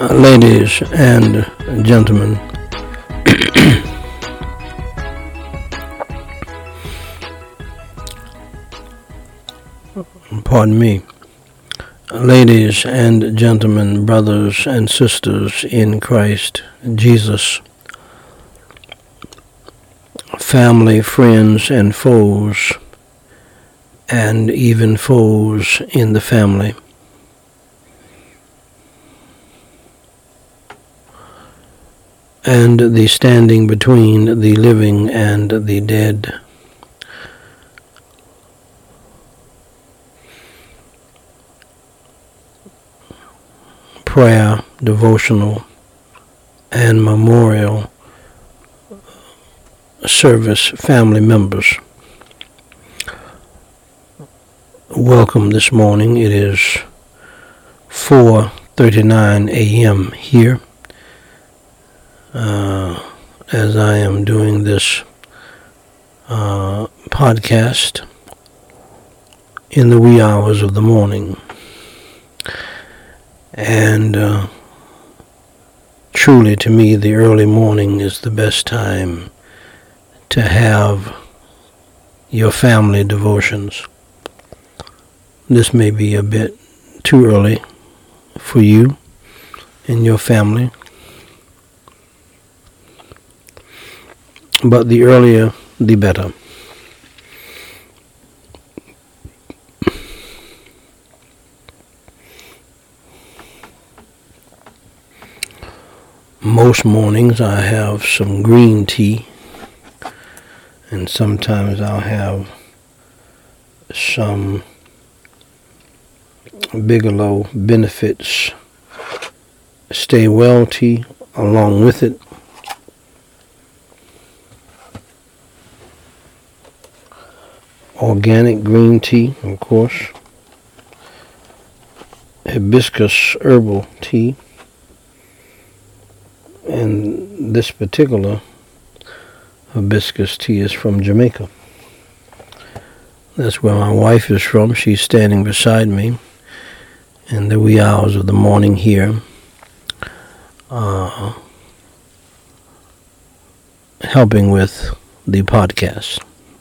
Ladies and gentlemen, pardon me, ladies and gentlemen, brothers and sisters in Christ Jesus, family, friends, and foes, and even foes in the family. And the standing between the living and the dead. Prayer, devotional, and memorial service family members. Welcome this morning. It is 4:39 a.m. here. As I am doing this podcast in the wee hours of the morning. And truly to me the early morning is the best time to have your family devotions. This may be a bit too early for you and your family. But the earlier, the better. Most mornings I have some green tea, and sometimes I'll have some Bigelow Benefits Stay Well tea along with it. Organic green tea, of course. Hibiscus herbal tea. And this particular hibiscus tea is from Jamaica. That's where my wife is from. She's standing beside me in the wee hours of the morning here, helping with the podcast.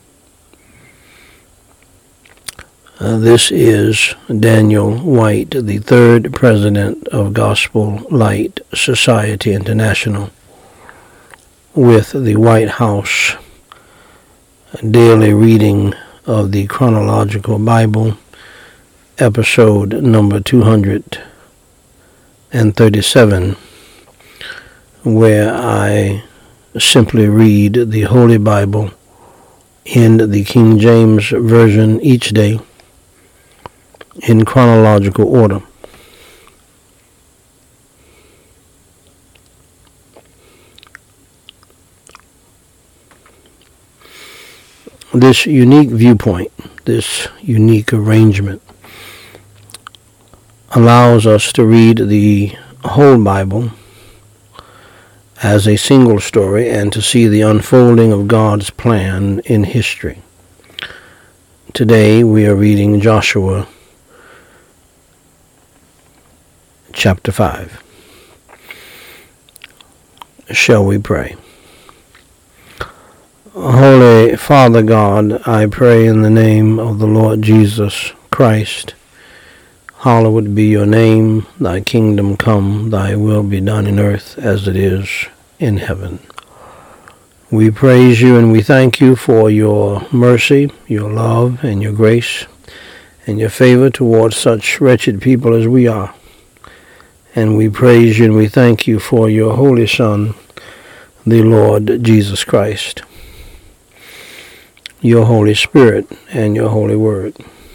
This is Daniel White, the third president of Gospel Light Society International, with the White House daily reading of the Chronological Bible, episode number 237, where I simply read the Holy Bible in the King James Version each day, in chronological order. This unique viewpoint, this unique arrangement, allows us to read the whole Bible as a single story and to see the unfolding of God's plan in history. Today we are reading Joshua Chapter 5. Shall we pray? Holy Father God, I pray in the name of the Lord Jesus Christ. Hallowed be your name, thy kingdom come, thy will be done in earth as it is in heaven. We praise you and we thank you for your mercy, your love, and your grace, and your favor towards such wretched people as we are. And we praise you and we thank you for your Holy Son, the Lord Jesus Christ, your Holy Spirit, and your Holy Word.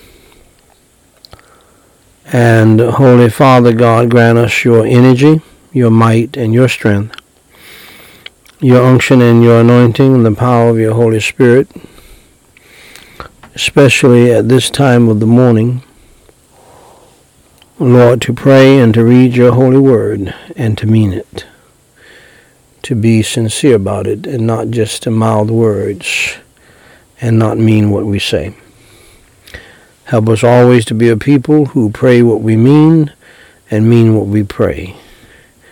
And Holy Father God, grant us your energy, your might, and your strength, your unction and your anointing, and the power of your Holy Spirit, especially at this time of the morning, Lord, to pray and to read your holy word and to mean it, to be sincere about it and not just to mouth words and not mean what we say. Help us always to be a people who pray what we mean and mean what we pray.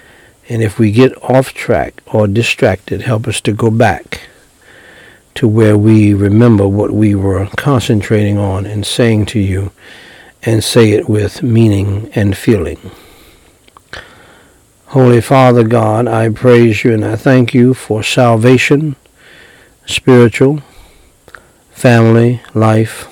And if we get off track or distracted, help us to go back to where we remember what we were concentrating on and saying to you, and say it with meaning and feeling. Holy Father God, I praise you and I thank you for salvation, spiritual, family, life,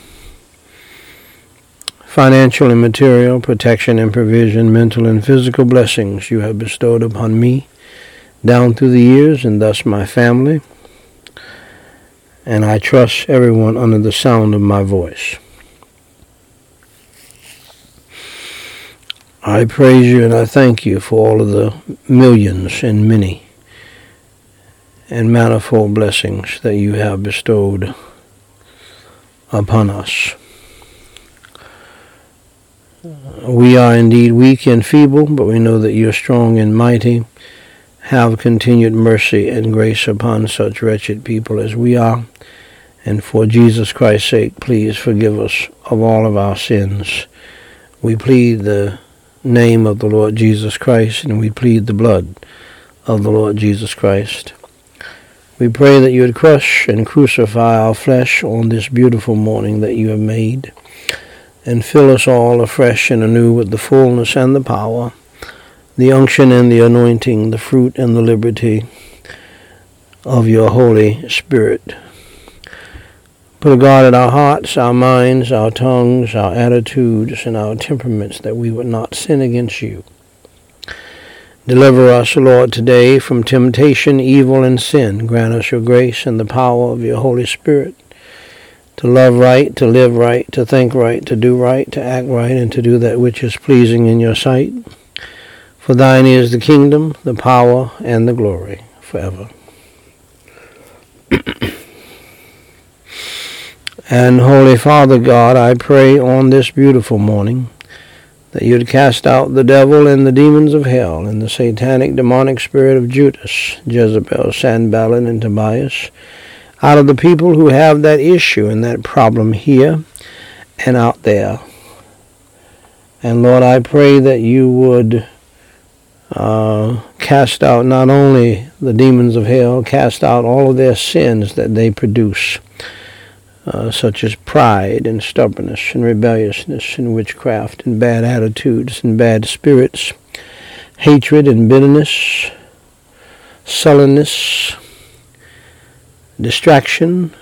financial and material, protection and provision, mental and physical blessings you have bestowed upon me down through the years, and thus my family. And I trust everyone under the sound of my voice. I praise you and I thank you for all of the millions and many and manifold blessings that you have bestowed upon us. We are indeed weak and feeble, but we know that you are strong and mighty. Have continued mercy and grace upon such wretched people as we are. And for Jesus Christ's sake, please forgive us of all of our sins. We plead the name of the Lord Jesus Christ, and we plead the blood of the Lord Jesus Christ. We pray that you would crush and crucify our flesh on this beautiful morning that you have made, and fill us all afresh and anew with the fullness and the power, the unction and the anointing, the fruit and the liberty of your Holy Spirit. Put a guard at our hearts, our minds, our tongues, our attitudes, and our temperaments, that we would not sin against you. Deliver us, Lord, today from temptation, evil, and sin. Grant us your grace and the power of your Holy Spirit to love right, to live right, to think right, to do right, to act right, and to do that which is pleasing in your sight. For thine is the kingdom, the power, and the glory forever. And Holy Father God, I pray on this beautiful morning that you'd cast out the devil and the demons of hell and the satanic demonic spirit of Judas, Jezebel, Sanballat, and Tobias out of the people who have that issue and that problem here and out there. And Lord, I pray that you would cast out not only the demons of hell, cast out all of their sins that they produce, such as pride and stubbornness and rebelliousness and witchcraft and bad attitudes and bad spirits, hatred and bitterness, sullenness, distraction,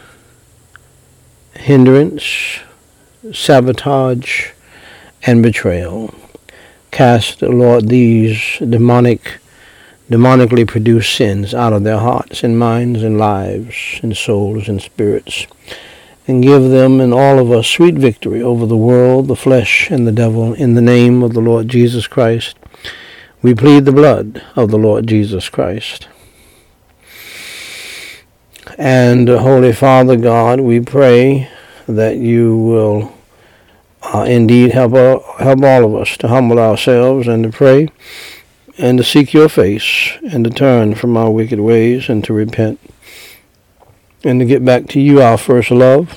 hindrance, sabotage, and betrayal. Cast, Lord, these demonically produced sins out of their hearts and minds and lives and souls and spirits, and give them and all of us sweet victory over the world, the flesh, and the devil. In the name of the Lord Jesus Christ, we plead the blood of the Lord Jesus Christ. And Holy Father God, we pray that you will indeed help all of us to humble ourselves and to pray and to seek your face and to turn from our wicked ways and to repent and to get back to you, our first love.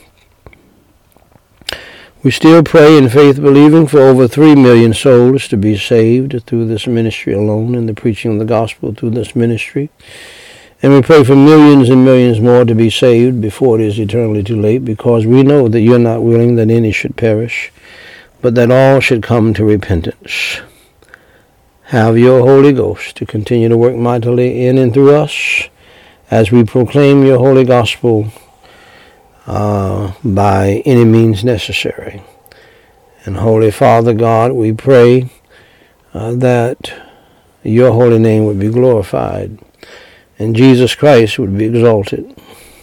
We still pray in faith believing for over 3 million souls to be saved through this ministry alone and the preaching of the gospel through this ministry. And we pray for millions and millions more to be saved before it is eternally too late, because we know that you're not willing that any should perish, but that all should come to repentance. Have your Holy Ghost to continue to work mightily in and through us as we proclaim your holy gospel by any means necessary. And Holy Father God, we pray that your holy name would be glorified and Jesus Christ would be exalted.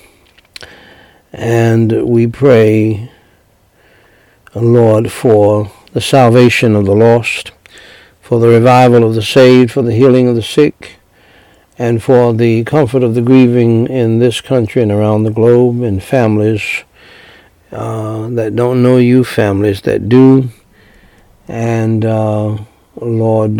And we pray, Lord, for the salvation of the lost, for the revival of the saved, for the healing of the sick, and for the comfort of the grieving in this country and around the globe, and families that don't know you, families that do, and Lord,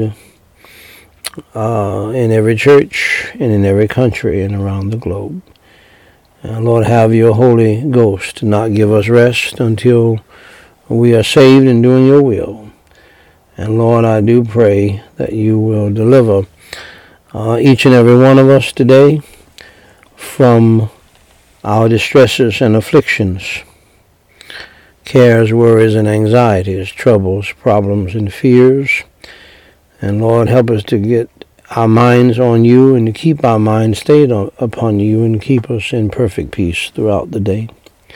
in every church and in every country and around the globe. Lord, have your Holy Ghost not give us rest until we are saved and doing your will. And Lord, I do pray that you will deliver each and every one of us today from our distresses and afflictions, cares, worries, and anxieties, troubles, problems, and fears. And Lord, help us to get our minds on you and to keep our minds stayed upon you and keep us in perfect peace throughout the day.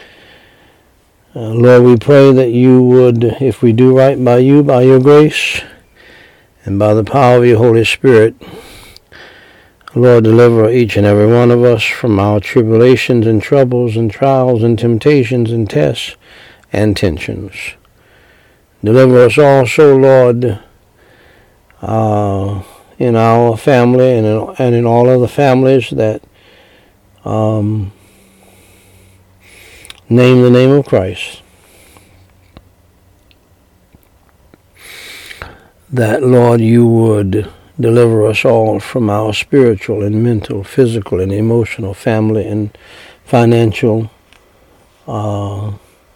Lord, we pray that you would, if we do right by you, by your grace, and by the power of your Holy Spirit, Lord, deliver each and every one of us from our tribulations and troubles and trials and temptations and tests and tensions. Deliver us also, Lord, in our family and in all other families that name the name of Christ. That, Lord, you would deliver us all from our spiritual and mental, physical and emotional, family and financial, and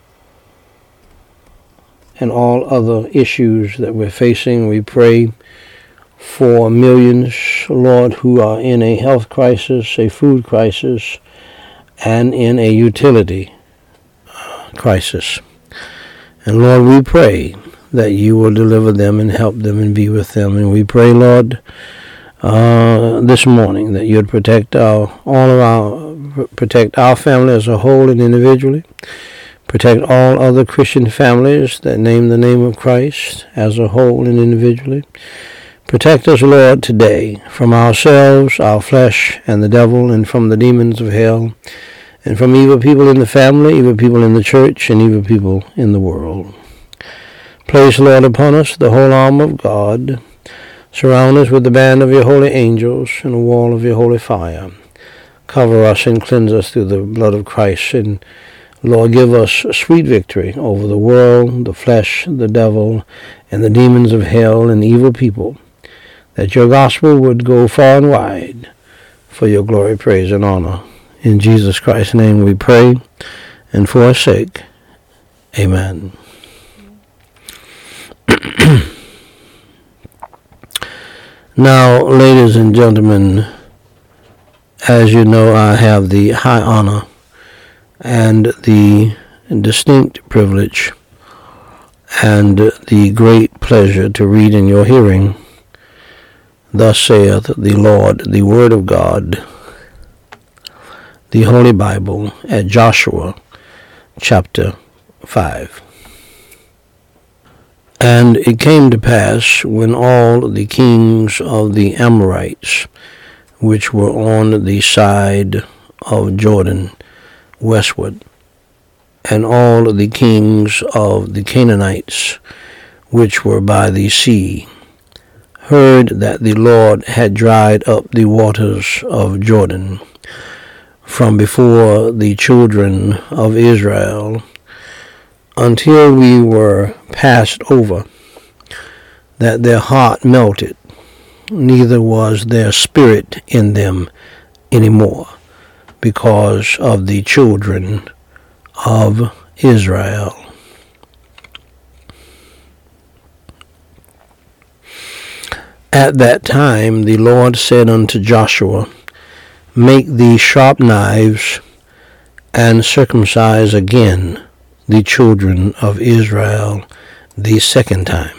all other issues that we're facing. We pray for millions, Lord, who are in a health crisis, a food crisis, and in a utility crisis. And Lord, we pray that you will deliver them and help them and be with them. And we pray, Lord, this morning that you'd protect our family as a whole and individually. Protect all other Christian families that name the name of Christ as a whole and individually. Protect us, Lord, today from ourselves, our flesh, and the devil, and from the demons of hell, and from evil people in the family, evil people in the church, and evil people in the world. Place, Lord, upon us the whole armor of God. Surround us with the band of your holy angels and a wall of your holy fire. Cover us and cleanse us through the blood of Christ. And, Lord, give us sweet victory over the world, the flesh, the devil, and the demons of hell and evil people, that your gospel would go far and wide for your glory, praise, and honor. In Jesus Christ's name we pray, and for his sake, amen. Now, ladies and gentlemen, as you know, I have the high honor and the distinct privilege and the great pleasure to read in your hearing, thus saith the Lord, the Word of God, the Holy Bible, at Joshua chapter 5. And it came to pass, when all the kings of the Amorites, which were on the side of Jordan westward, and all the kings of the Canaanites, which were by the sea, heard that the Lord had dried up the waters of Jordan from before the children of Israel, until we were passed over, that their heart melted, neither was there spirit in them any more, because of the children of Israel. At that time the Lord said unto Joshua, Make thee sharp knives, and circumcise again the children of Israel the second time.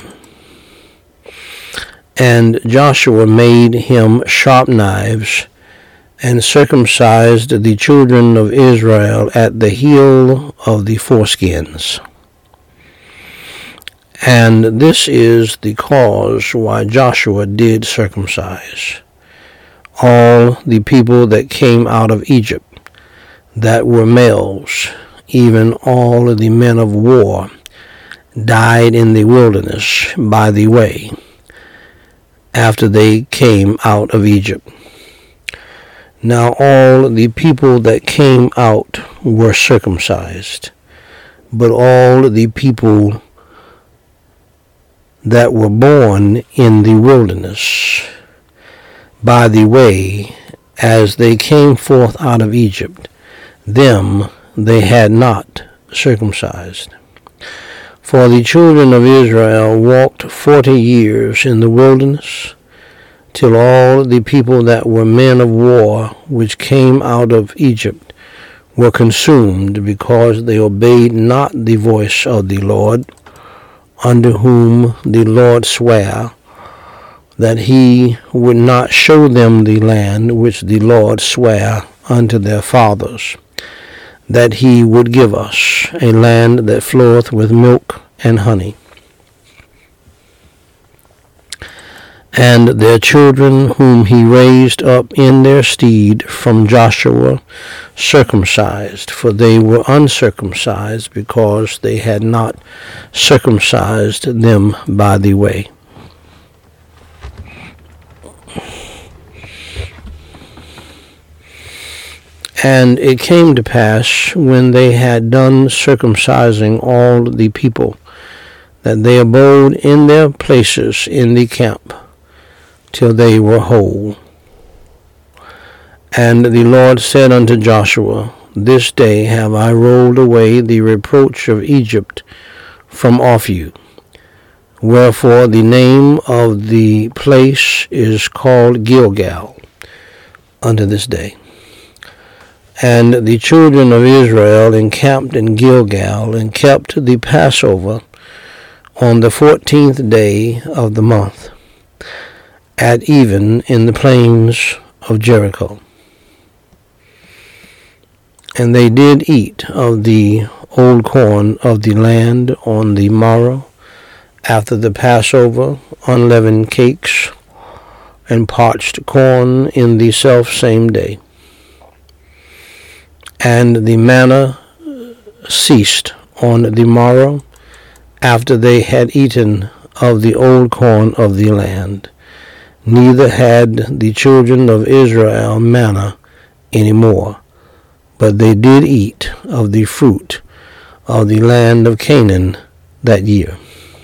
And Joshua made him sharp knives, and circumcised the children of Israel at the heel of the foreskins. And this is the cause why Joshua did circumcise all the people that came out of Egypt, that were males, even all the men of war, died in the wilderness by the way, after they came out of Egypt. Now all the people that came out were circumcised, but all the people that were born in the wilderness by the way, as they came forth out of Egypt, them they had not circumcised. For the children of Israel walked 40 years in the wilderness, till all the people that were men of war, which came out of Egypt, were consumed, because they obeyed not the voice of the Lord, unto whom the Lord sware, that he would not show them the land which the Lord sware unto their fathers, that he would give us, a land that floweth with milk and honey. And their children whom he raised up in their stead from Joshua circumcised, for they were uncircumcised, because they had not circumcised them by the way. And it came to pass, when they had done circumcising all the people, that they abode in their places in the camp, till they were whole. And the Lord said unto Joshua, This day have I rolled away the reproach of Egypt from off you. Wherefore the name of the place is called Gilgal unto this day. And the children of Israel encamped in Gilgal, and kept the Passover on the 14th day of the month, at even in the plains of Jericho. And they did eat of the old corn of the land on the morrow, after the Passover, unleavened cakes, and parched corn in the selfsame day. And the manna ceased on the morrow, after they had eaten of the old corn of the land. Neither had the children of Israel manna any more, but they did eat of the fruit of the land of Canaan that year.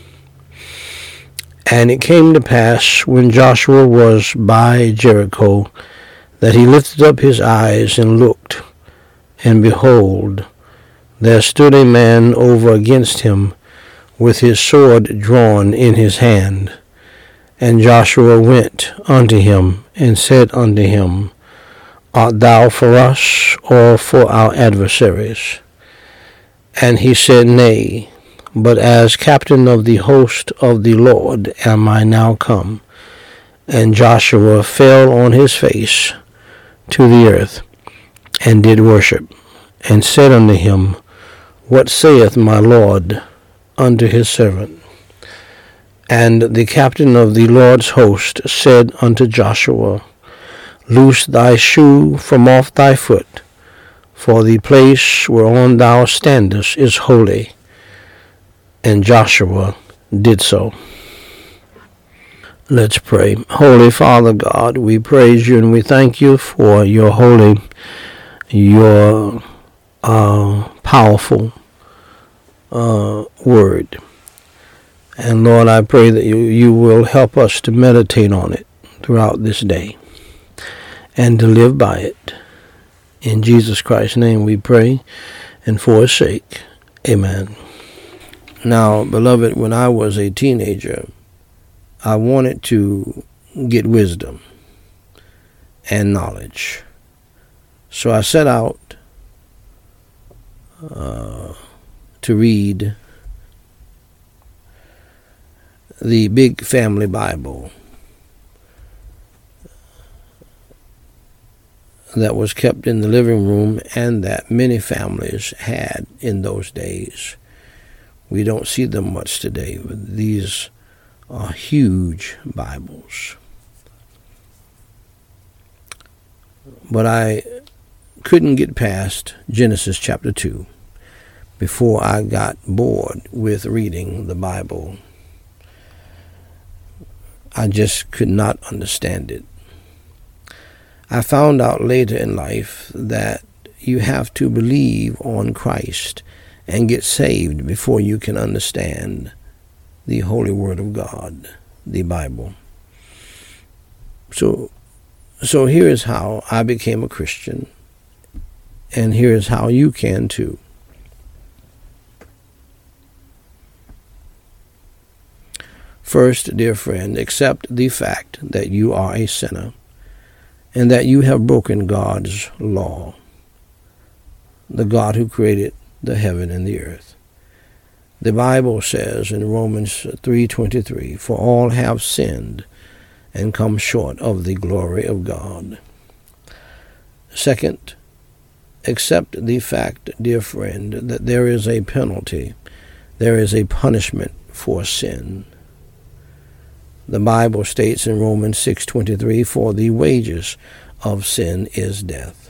And it came to pass, when Joshua was by Jericho, that he lifted up his eyes and looked, and behold, there stood a man over against him, with his sword drawn in his hand. And Joshua went unto him, and said unto him, Art thou for us, or for our adversaries? And he said, Nay, but as captain of the host of the Lord am I now come. And Joshua fell on his face to the earth, and did worship, and said unto him, What saith my Lord unto his servant? And the captain of the Lord's host said unto Joshua, Loose thy shoe from off thy foot, for the place whereon thou standest is holy. And Joshua did so. Let's pray. Holy Father God, we praise you and we thank you for your holy, your powerful word. And Lord, I pray that you will help us to meditate on it throughout this day and to live by it. In Jesus Christ's name we pray, and for his sake, amen. Now, beloved, when I was a teenager, I wanted to get wisdom and knowledge. So I set out to read the Big Family Bible that was kept in the living room and that many families had in those days. We don't see them much today, but these are huge Bibles. But I couldn't get past Genesis chapter 2 before I got bored with reading the Bible. I just could not understand it. I found out later in life that you have to believe on Christ and get saved before you can understand the Holy Word of God, the Bible. So here is how I became a Christian, and here is how you can too. First, dear friend, accept the fact that you are a sinner and that you have broken God's law, the God who created the heaven and the earth. The Bible says in Romans 3:23, "For all have sinned and come short of the glory of God." Second, accept the fact, dear friend, that there is a penalty, there is a punishment for sin. The Bible states in Romans 6:23, "For the wages of sin is death."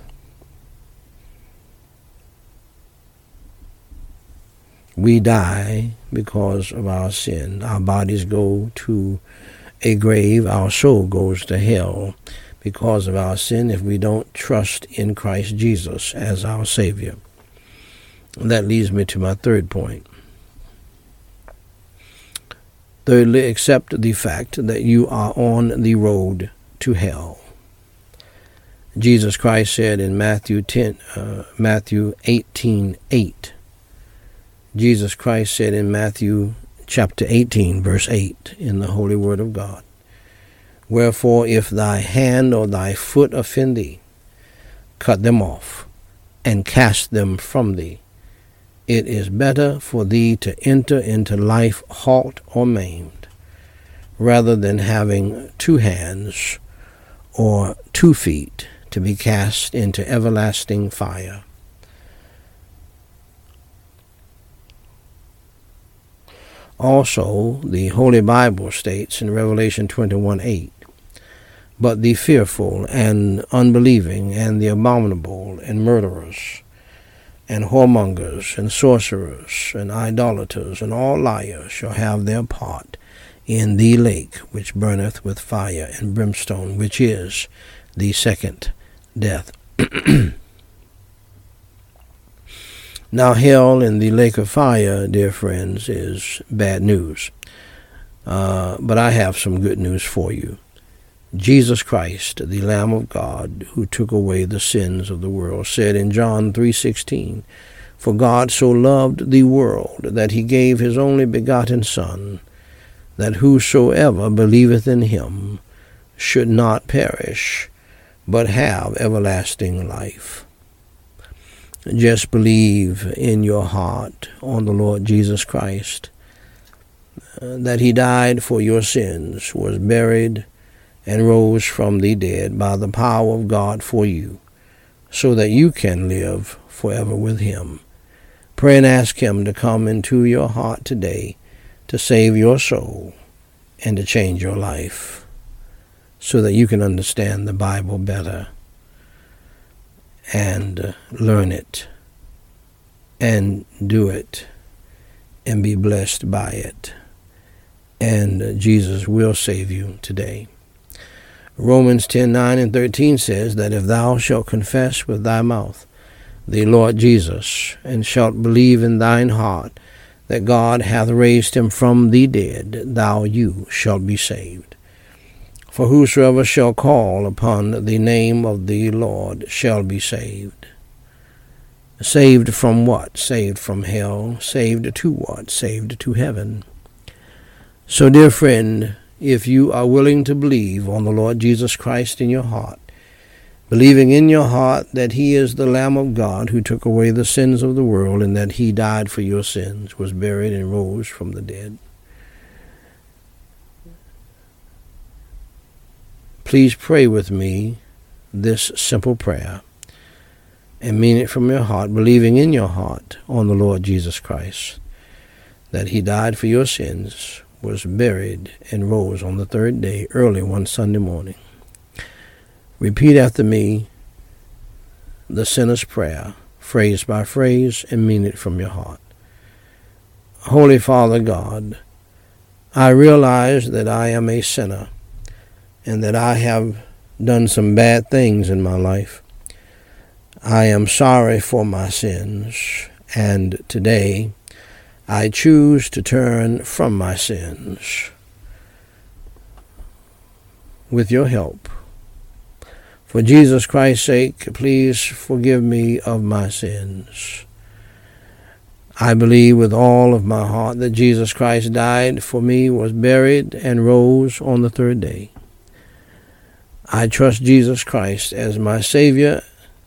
We die because of our sin. Our bodies go to a grave. Our soul goes to hell because of our sin if we don't trust in Christ Jesus as our Savior. And that leads me to my third point. Thirdly, accept the fact that you are on the road to hell. Jesus Christ said in Matthew 18:8. Jesus Christ said in Matthew chapter 18, verse 8, in the Holy Word of God, "Wherefore, if thy hand or thy foot offend thee, cut them off, and cast them from thee. It is better for thee to enter into life halt or maimed, rather than having 2 hands or 2 feet to be cast into everlasting fire." Also, the Holy Bible states in Revelation 21:8, "But the fearful and unbelieving and the abominable and murderers and whoremongers and sorcerers and idolaters and all liars shall have their part in the lake which burneth with fire and brimstone, which is the second death." Now, hell and the lake of fire, dear friends, is bad news. But I have some good news for you. Jesus Christ, the Lamb of God, who took away the sins of the world, said in John 3:16, "For God so loved the world that he gave his only begotten Son, that whosoever believeth in him should not perish, but have everlasting life." Just believe in your heart on the Lord Jesus Christ, that he died for your sins, was buried, and rose from the dead by the power of God for you, so that you can live forever with him. Pray and ask him to come into your heart today to save your soul and to change your life, so that you can understand the Bible better and learn it and do it and be blessed by it. And Jesus will save you today. Romans 10:9 and 13 says that if thou shalt confess with thy mouth the Lord Jesus, and shalt believe in thine heart that God hath raised him from the dead, you shalt be saved. For whosoever shall call upon the name of the Lord shall be saved. Saved from what? Saved from hell. Saved to what? Saved to heaven. So, dear friend, if you are willing to believe on the Lord Jesus Christ in your heart, believing in your heart that he is the Lamb of God who took away the sins of the world, and that he died for your sins, was buried, and rose from the dead, please pray with me this simple prayer and mean it from your heart, believing in your heart on the Lord Jesus Christ, that he died for your sins, was buried, and rose on the 3rd day early one Sunday morning. Repeat after me the sinner's prayer, phrase by phrase, and mean it from your heart. Holy Father God, I realize that I am a sinner and that I have done some bad things in my life. I am sorry for my sins, and today I choose to turn from my sins. With your help, for Jesus Christ's sake, please forgive me of my sins. I believe with all of my heart that Jesus Christ died for me, was buried, and rose on the third day. I trust Jesus Christ as my Savior,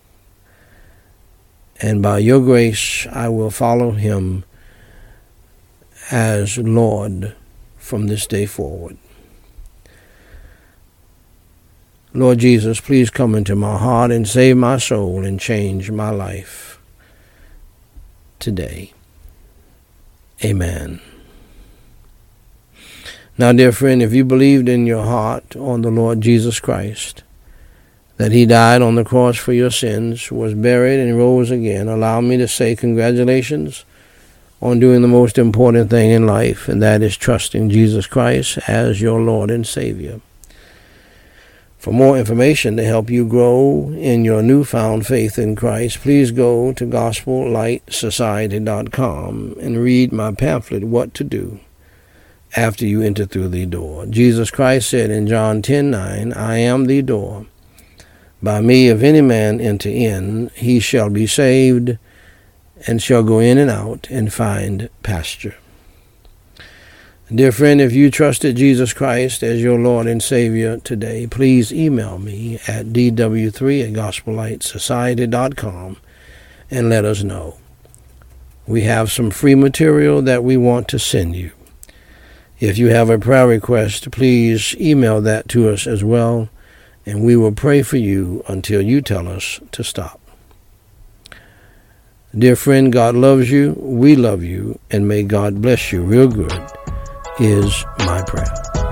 and by your grace I will follow him as Lord from this day forward. Lord Jesus, please come into my heart and save my soul and change my life today. Amen. Now, dear friend, if you believed in your heart on the Lord Jesus Christ, that he died on the cross for your sins, was buried, and rose again, allow me to say congratulations on doing the most important thing in life, and that is trusting Jesus Christ as your Lord and Savior. For more information to help you grow in your newfound faith in Christ, please go to GospelLightSociety.com and read my pamphlet, What to Do After You Enter Through the Door. Jesus Christ said in John 10:9, I am the door. By me, if any man enter in, he shall be saved, and shall go in and out and find pasture. Dear friend, if you trusted Jesus Christ as your Lord and Savior today, please email me at dw3@gospellightsociety.com and let us know. We have some free material that we want to send you. If you have a prayer request, please email that to us as well, and we will pray for you until you tell us to stop. Dear friend, God loves you, we love you, and may God bless you real good is my prayer.